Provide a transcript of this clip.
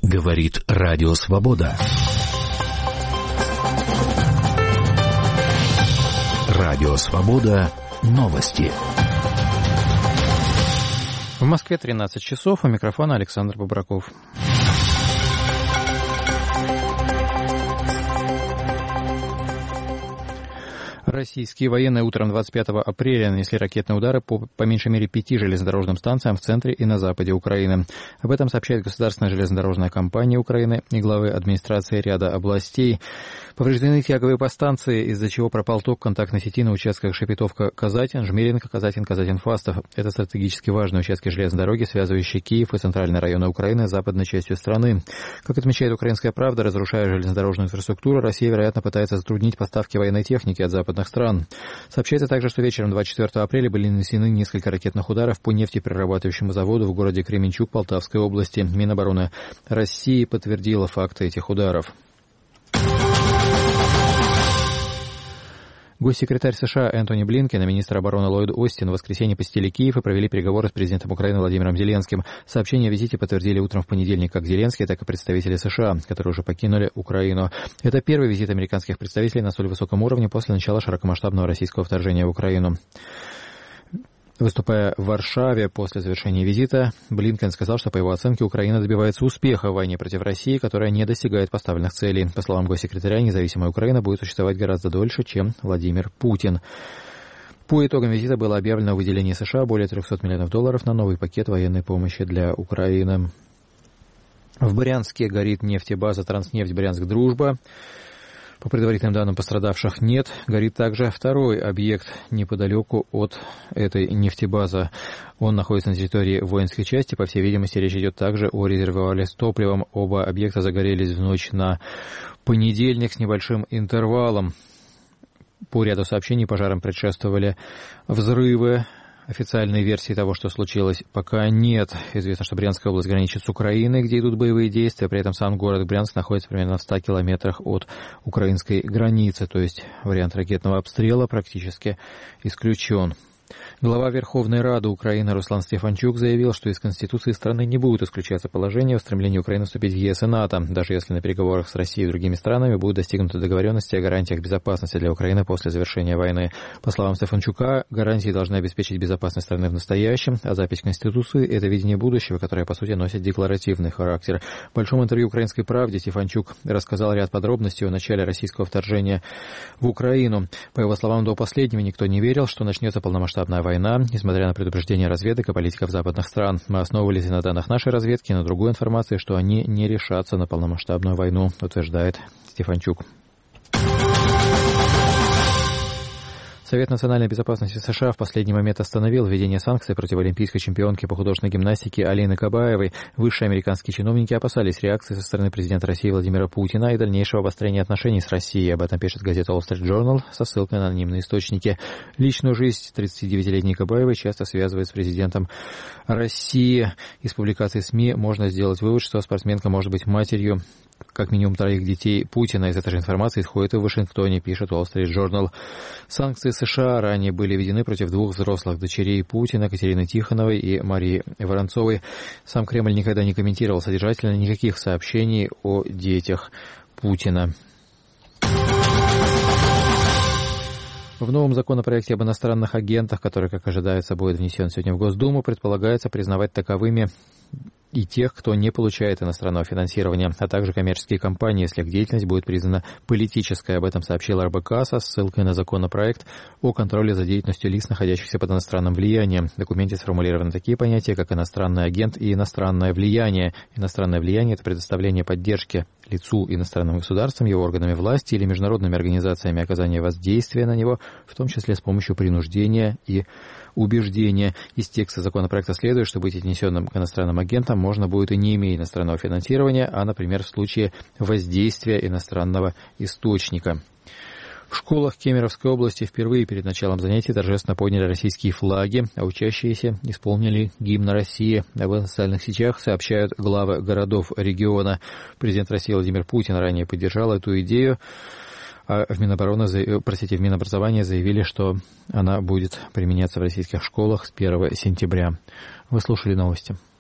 Говорит Радио Свобода. Радио Свобода. Новости. В Москве 13 часов. У микрофона Александр Бобраков. Российские военные утром 25 апреля нанесли ракетные удары по меньшей мере 5 железнодорожным станциям в центре и на западе Украины. Об этом сообщает Государственная железнодорожная компания Украины и главы администрации ряда областей. Повреждены тяговые подстанции, из-за чего пропал ток контактной сети на участках Шепетовка-Казатин, Жмеринка, Казатин, Казатин-Фастов. Это стратегически важные участки железной дороги, связывающие Киев и центральные районы Украины с западной частью страны. Как отмечает «Украинская правда», разрушая железнодорожную инфраструктуру, Россия, вероятно, пытается затруднить поставки военной техники от западных стран. Сообщается также, что вечером 24 апреля были нанесены несколько ракетных ударов по нефтеперерабатывающему заводу в городе Кременчуг Полтавской области. Минобороны России подтвердила факты этих ударов. Госсекретарь США Энтони Блинкен и министр обороны Ллойд Остин в воскресенье посетили Киев и провели переговоры с президентом Украины Владимиром Зеленским. Сообщение о визите подтвердили утром в понедельник как Зеленский, так и представители США, которые уже покинули Украину. Это первый визит американских представителей на столь высоком уровне после начала широкомасштабного российского вторжения в Украину. Выступая в Варшаве после завершения визита, Блинкен сказал, что, по его оценке, Украина добивается успеха в войне против России, которая не достигает поставленных целей. По словам госсекретаря, независимая Украина будет существовать гораздо дольше, чем Владимир Путин. По итогам визита было объявлено о выделении США более $300 миллионов на новый пакет военной помощи для Украины. В Брянске горит нефтебаза «Транснефть Брянск-Дружба». По предварительным данным, пострадавших нет. Горит также второй объект неподалеку от этой нефтебазы. Он находится на территории воинской части. По всей видимости, речь идет также о резервуаре с топливом. Оба объекта загорелись в ночь на понедельник с небольшим интервалом. По ряду сообщений пожарам предшествовали взрывы. Официальной версии того, что случилось, пока нет. Известно, что Брянская область граничит с Украиной, где идут боевые действия. При этом сам город Брянск находится примерно в 100 километрах от украинской границы. То есть вариант ракетного обстрела практически исключен. Глава Верховной Рады Украины Руслан Стефанчук заявил, что из Конституции страны не будут исключаться положения о стремлении Украины вступить в ЕС и НАТО, даже если на переговорах с Россией и другими странами будут достигнуты договоренности о гарантиях безопасности для Украины после завершения войны. По словам Стефанчука, гарантии должны обеспечить безопасность страны в настоящем, а запись Конституции – это видение будущего, которое, по сути, носит декларативный характер. В большом интервью «Украинской правде» Стефанчук рассказал ряд подробностей о начале российского вторжения в Украину. По его словам, до последнего никто не верил, что начнется полномасштабная война, несмотря на предупреждения разведок и политиков западных стран. Мы основывались на данных нашей разведки и на другой информации, что они не решатся на полномасштабную войну, утверждает Стефанчук. Совет национальной безопасности США в последний момент остановил введение санкций против олимпийской чемпионки по художественной гимнастике Алины Кабаевой. Высшие американские чиновники опасались реакции со стороны президента России Владимира Путина и дальнейшего обострения отношений с Россией. Об этом пишет газета Wall Street Journal со ссылкой на анонимные источники. Личную жизнь 39-летней Кабаевой часто связывают с президентом России. Из публикаций СМИ можно сделать вывод, что спортсменка может быть матерью как минимум 3 детей Путина. Из этой же информации исходит и в Вашингтоне, пишет Wall Street Journal. Санкции США ранее были введены против 2 взрослых дочерей Путина, Катерины Тихоновой и Марии Воронцовой. Сам Кремль никогда не комментировал содержательно никаких сообщений о детях Путина. В новом законопроекте об иностранных агентах, который, как ожидается, будет внесен сегодня в Госдуму, предполагается признавать таковыми и тех, кто не получает иностранного финансирования, а также коммерческие компании, если их деятельность будет признана политической. Об этом сообщил РБК со ссылкой на законопроект о контроле за деятельностью лиц, находящихся под иностранным влиянием. В документе сформулированы такие понятия, как иностранный агент и иностранное влияние. Иностранное влияние – это предоставление поддержки лицу иностранным государством, его органами власти или международными организациями, оказание воздействия на него, в том числе с помощью принуждения и убеждения. Из текста законопроекта следует, что быть отнесенным к иностранным агентам можно будет и не имея иностранного финансирования, а, например, в случае воздействия иностранного источника. В школах Кемеровской области впервые перед началом занятий торжественно подняли российские флаги, а учащиеся исполнили гимн России. В социальных сетях сообщают главы городов региона. Президент России Владимир Путин ранее поддержал эту идею. А в Минобразования заявили, что она будет применяться в российских школах с 1 сентября. Вы слушали новости.